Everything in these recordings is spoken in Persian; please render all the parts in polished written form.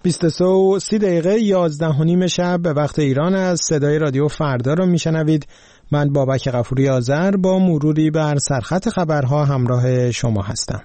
23:30 11:30 شب به وقت ایران از صدای رادیو فردا رو میشنوید. من بابک غفوری آذر با مروری بر سرخط خبرها همراه شما هستم.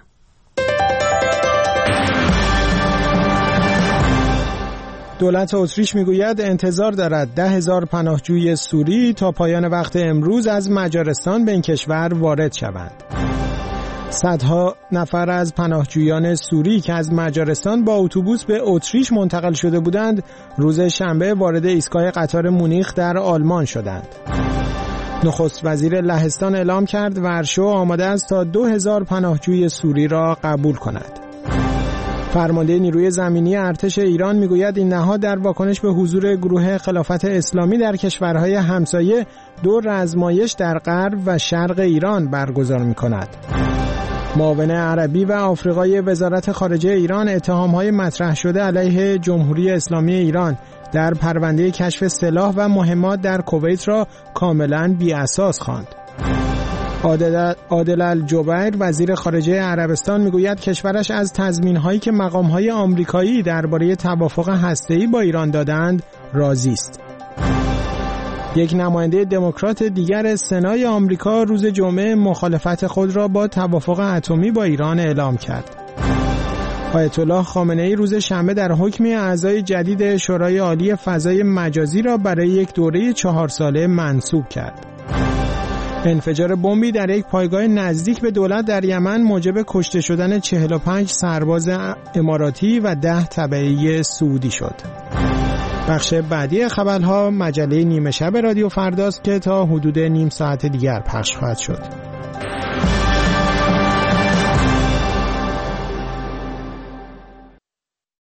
دولت اتریش میگوید انتظار دارد 10,000 پناهجوی سوری تا پایان وقت امروز از مجارستان به این کشور وارد شوند. صدها نفر از پناهجویان سوری که از مجارستان با اتوبوس به اتریش منتقل شده بودند، روز شنبه وارد ایستگاه قطار مونیخ در آلمان شدند. نخست وزیر لهستان اعلام کرد ورشو آماده است تا 2,000 پناهجوی سوری را قبول کند. فرمانده نیروی زمینی ارتش ایران میگوید این نهاد در واکنش به حضور گروه خلافت اسلامی در کشورهای همسایه دور آزمایش در غرب و شرق ایران برگزار می‌کند. معاون عربی و آفریقای وزارت خارجه ایران اتهام‌های مطرح شده علیه جمهوری اسلامی ایران در پرونده کشف سلاح و مهمات در کویت را کاملاً بی‌اساس خواند. عادل الجبیر وزیر خارجه عربستان میگوید کشورش از تضمین‌هایی که مقام‌های آمریکایی درباره توافق هسته‌ای با ایران دادند راضی است. یک نماینده دموکرات دیگر سنای آمریکا روز جمعه مخالفت خود را با توافق اتمی با ایران اعلام کرد. آیت الله خامنه‌ای روز شنبه در حکم اعضای جدید شورای عالی فضای مجازی را برای یک دوره 4 ساله منصوب کرد. انفجار بمبی در یک پایگاه نزدیک به دولت در یمن موجب کشته شدن 45 سرباز اماراتی و 10 تبعی سعودی شد. بخش بعدی خبرها مجله نیمه شب رادیو فرداست که تا حدود نیم ساعت دیگر پخش خواهد شد.